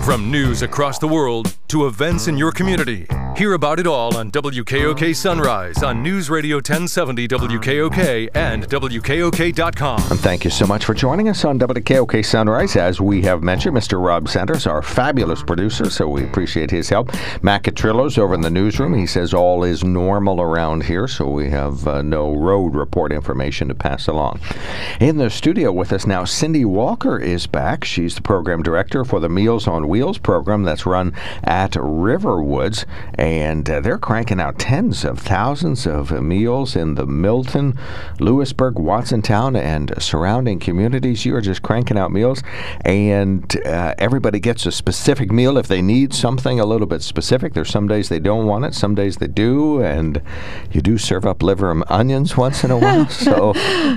From news across the world to events in your community, hear about it all on WKOK Sunrise on News Radio 1070 WKOK and WKOK.com. And thank you so much for joining us on WKOK Sunrise. As we have mentioned, Mr. Rob Sanders, our fabulous producer, so we appreciate his help. Matt Catrillo's over in the newsroom. He says all is normal around here, so we have no road report information to pass along. In the studio with us now, Cindy Walker is back. She's the program director for the Meals on Wheels program that's run at Riverwoods, and they're cranking out tens of thousands of meals in the Milton, Lewisburg, Watsontown, and surrounding communities. You are just cranking out meals, and everybody gets a specific meal if they need something a little bit specific. There's some days they don't want it, some days they do, and you do serve up liver and onions once in a while. So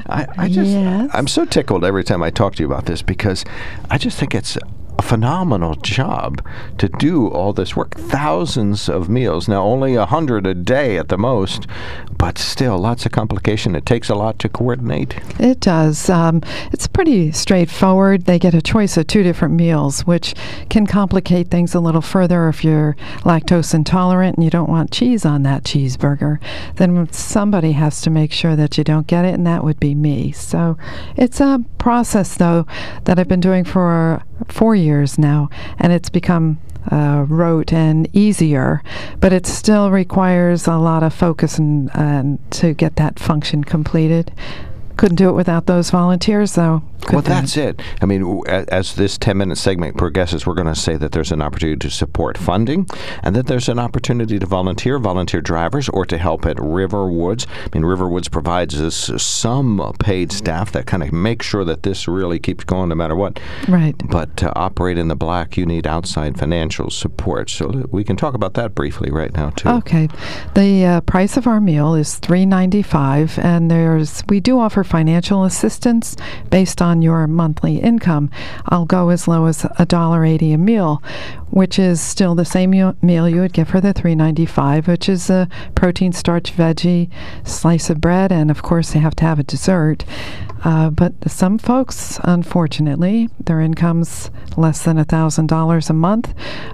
I'm so tickled every time I talk to you about this, because I just think it's a phenomenal job to do all this work. Thousands of meals. Now, only 100 a day at the most, but still lots of complication. It takes a lot to coordinate. It does. It's pretty straightforward. They get a choice of 2 different meals, which can complicate things a little further if you're lactose intolerant and you don't want cheese on that cheeseburger. Then somebody has to make sure that you don't get it, and that would be me. So it's a process, though, that I've been doing for 4 years now, and it's become rote and easier, but it still requires a lot of focus and to get that function completed. Couldn't do it without those volunteers, though. Well, that's it. I mean, as this 10-minute segment progresses, we're going to say that there's an opportunity to support funding, and that there's an opportunity to volunteer drivers, or to help at Riverwoods. I mean, Riverwoods provides us some paid staff that kind of make sure that this really keeps going no matter what. Right. But to operate in the black, you need outside financial support. So we can talk about that briefly right now, too. Okay. The price of our meal is $3.95, and we do offer financial assistance based on your monthly income. I'll go as low as $1.80 a meal, which is still the same meal you would get for the $3.95, which is a protein, starch, veggie, slice of bread, and of course they have to have a dessert. But some folks, unfortunately, their income's less than $1,000 a month,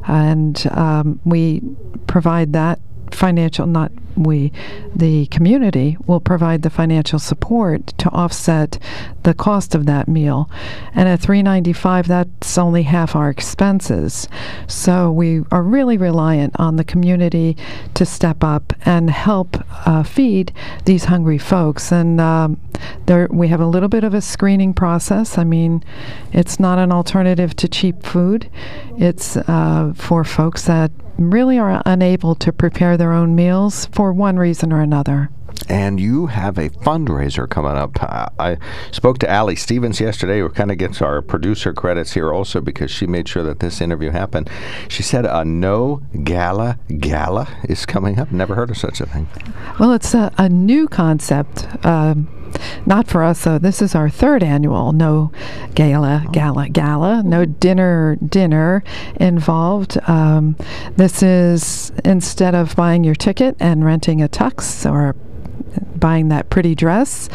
and we provide that financial, not we, the community will provide the financial support to offset the cost of that meal. And at $3.95, that's only half our expenses. So we are really reliant on the community to step up and help feed these hungry folks. And we have a little bit of a screening process. I mean, it's not an alternative to cheap food. It's for folks that really are unable to prepare their own meals for one reason or another. And you have a fundraiser coming up. I spoke to Allie Stevens yesterday, who kind of gets our producer credits here also, because she made sure that this interview happened. She said a No Gala is coming up. Never heard of such a thing. Well, it's a new concept. Not for us, though. This is our 3rd annual No Gala, no dinner involved. This is, instead of buying your ticket and renting a tux or buying that pretty dress,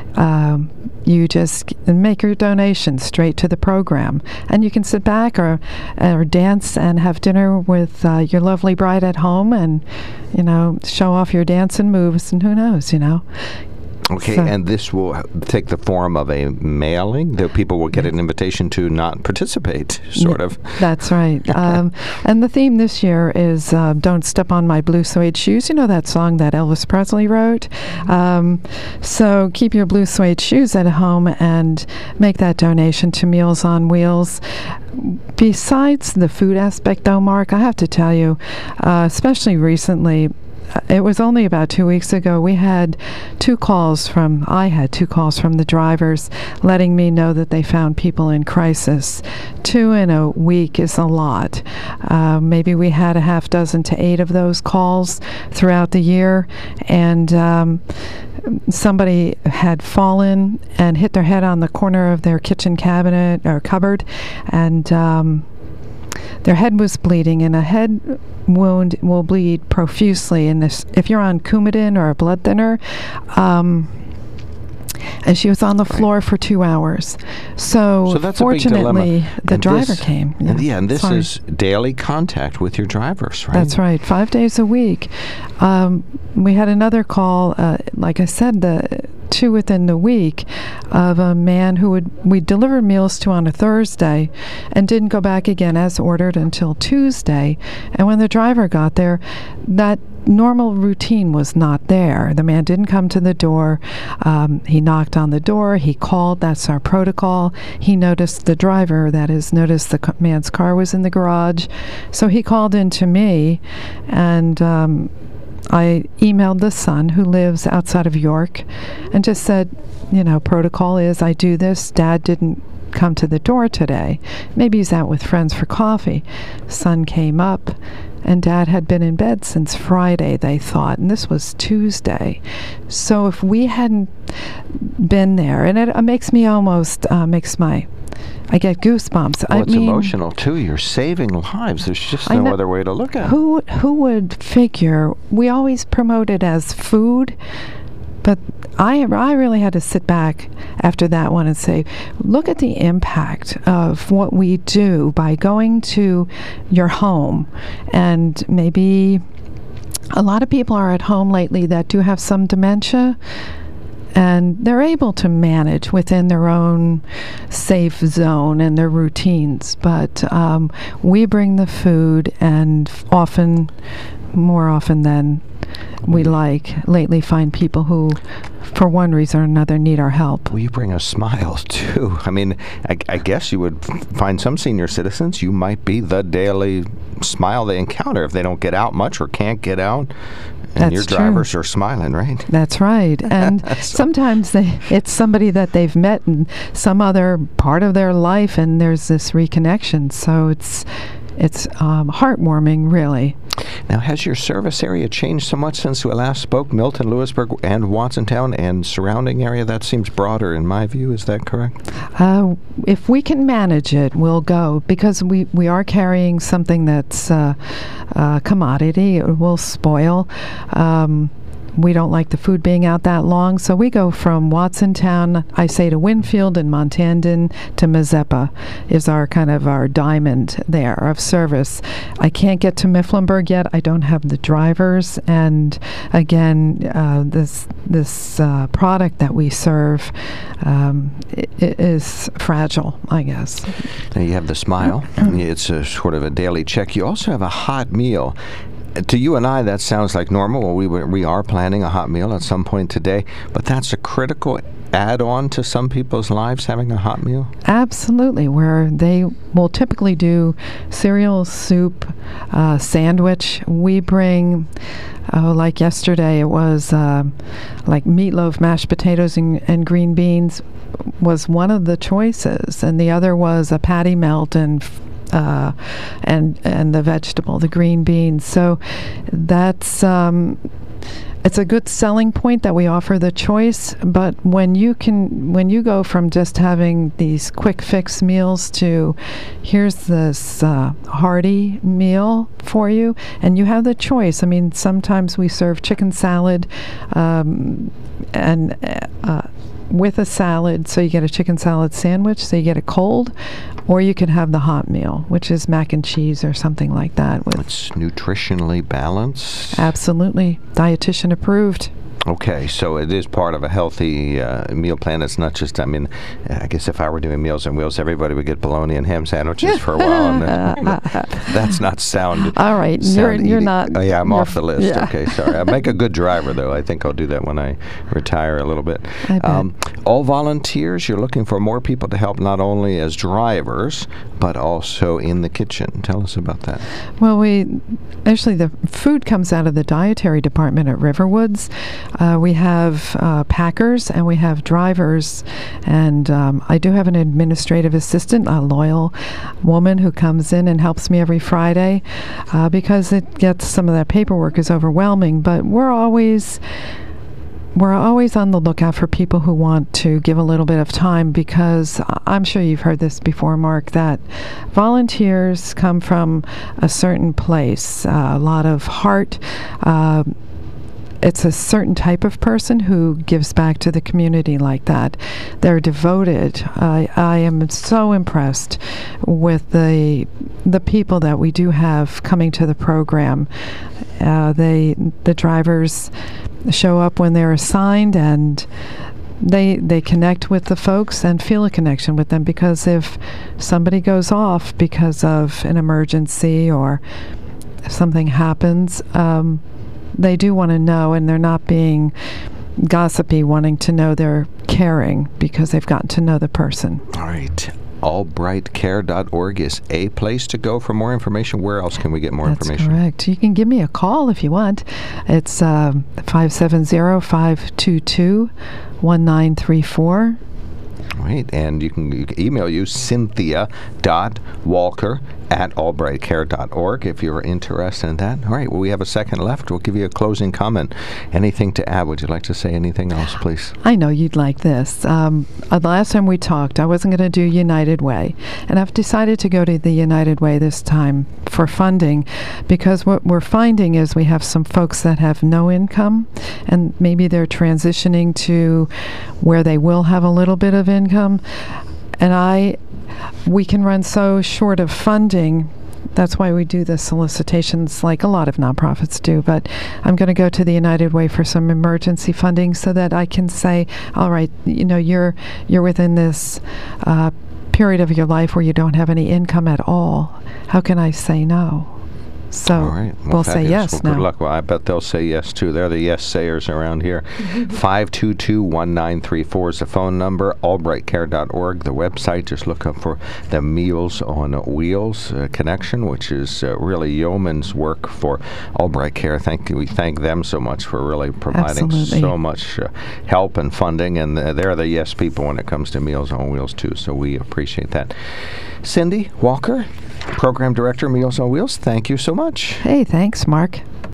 you just make your donation straight to the program, and you can sit back or dance and have dinner with your lovely bride at home, and show off your dancing moves, and who knows, Okay, and this will take the form of a mailing that people will get an invitation to not participate, sort of. That's right. And the theme this year is Don't Step on My Blue Suede Shoes. You know that song that Elvis Presley wrote? So keep your blue suede shoes at home and make that donation to Meals on Wheels. Besides the food aspect, though, Mark, I have to tell you, especially recently, it was only about 2 weeks ago, I had 2 calls from the drivers letting me know that they found people in crisis. 2 in a week is a lot. Maybe we had a half dozen to 8 of those calls throughout the year, and somebody had fallen and hit their head on the corner of their kitchen cabinet or cupboard, and their head was bleeding, and a head wound will bleed profusely. And if you're on Coumadin or a blood thinner, And she was on the floor for 2 hours. So that's a big dilemma. fortunately, the driver came. And this is daily contact with your drivers, right? That's right, 5 days a week. We had another call, like I said, two within the week, of a man who we delivered meals to on a Thursday and didn't go back again as ordered until Tuesday. And when the driver got there, that normal routine was not there. The man didn't come to the door. He knocked on the door. He called. That's our protocol. He noticed the driver, that is, noticed the man's car was in the garage. So he called in to me, and I emailed the son, who lives outside of York, and just said, protocol is I do this. Dad didn't come to the door today. Maybe he's out with friends for coffee. Son came up, and Dad had been in bed since Friday, they thought, and this was Tuesday. So if we hadn't been there, and it makes me almost, I get goosebumps. Well, it's emotional, too. You're saving lives. There's just no other way to look at it. Who would figure? We always promote it as food, but I really had to sit back after that one and say, look at the impact of what we do by going to your home. And maybe a lot of people are at home lately that do have some dementia, and they're able to manage within their own safe zone and their routines. But we bring the food, and more often than we lately find people who, for one reason or another, need our help. Well, you bring a smile, too. I mean, I guess you would find some senior citizens, you might be the daily smile they encounter if they don't get out much or can't get out. And your drivers are smiling, right? That's right. And sometimes it's somebody that they've met in some other part of their life, and there's this reconnection. So it's heartwarming, really. Now, has your service area changed so much since we last spoke? Milton, Lewisburg, and Watsontown, and surrounding area? That seems broader in my view. Is that correct? If we can manage it, we'll go, because we are carrying something that's a commodity. It will spoil. We don't like the food being out that long, so we go from Watsontown, I say, to Winfield, and Montandon to Mazeppa is our diamond there of service. I can't get to Mifflinburg yet. I don't have the drivers, and again, this product that we serve is fragile, I guess. Now you have the smile. It's a sort of a daily check. You also have a hot meal. To you and I, that sounds like normal. Well, we are planning a hot meal at some point today, but that's a critical add-on to some people's lives, having a hot meal? Absolutely, where they will typically do cereal, soup, sandwich. We bring, like yesterday, it was like meatloaf, mashed potatoes, and green beans was one of the choices, and the other was a patty melt and the vegetable, the green beans. So that's it's a good selling point that we offer the choice. But when you go from just having these quick fix meals to here's this hearty meal for you, and you have the choice. I mean, sometimes we serve chicken salad with a salad, so you get a chicken salad sandwich, so you get it cold, or you can have the hot meal, which is mac and cheese or something like that. It's nutritionally balanced? Absolutely. Dietitian approved. Okay, so it is part of a healthy meal plan. It's not just, I mean, I guess if I were doing Meals on Wheels, everybody would get bologna and ham sandwiches for a while. And that's not sound. All right, you're not. Oh, yeah, I'm off the list. Yeah. Okay, sorry. I'll make a good driver, though. I think I'll do that when I retire a little bit. All volunteers, you're looking for more people to help, not only as drivers, but also in the kitchen. Tell us about that. Well, actually, the food comes out of the dietary department at Riverwoods. We have packers and we have drivers, and I do have an administrative assistant, a loyal woman who comes in and helps me every Friday because some of that paperwork is overwhelming. But we're always on the lookout for people who want to give a little bit of time, because I'm sure you've heard this before, Mark, that volunteers come from a certain place, a lot of heart. it's a certain type of person who gives back to the community like that. They're devoted. I am so impressed with the people that we do have coming to the program. The drivers show up when they're assigned, and they connect with the folks and feel a connection with them, because if somebody goes off because of an emergency or something happens, they do want to know, and they're not being gossipy, wanting to know. They're caring because they've gotten to know the person. All right. AlbrightCare.org is a place to go for more information. Where else can we get more information? That's correct. You can give me a call if you want. It's 570-522-1934. Right, and you can email you, cynthia.walker@albrightcare.org if you're interested in that. All right, well, we have a second left. We'll give you a closing comment. Anything to add? Would you like to say anything else, please? I know you'd like this. The last time we talked, I wasn't going to do United Way, and I've decided to go to the United Way this time for funding, because what we're finding is we have some folks that have no income, and maybe they're transitioning to where they will have a little bit of income, and we can run so short of funding. That's why we do the solicitations like a lot of nonprofits do. But I'm going to go to the United Way for some emergency funding so that I can say, all right, you're within this period of your life where you don't have any income at all. How can I say no? So all right. We'll say yes well, now. Good luck. Well, I bet they'll say yes, too. They're the yes sayers around here. 522-1934 is the phone number. AlbrightCare.org, the website. Just look up for the Meals on Wheels connection, which is really yeoman's work for Albright Care. We thank them so much for really providing so much help and funding, and they're the yes people when it comes to Meals on Wheels, too. So we appreciate that. Cindy Walker, Program Director, Meals on Wheels, thank you so much. Hey, thanks, Mark.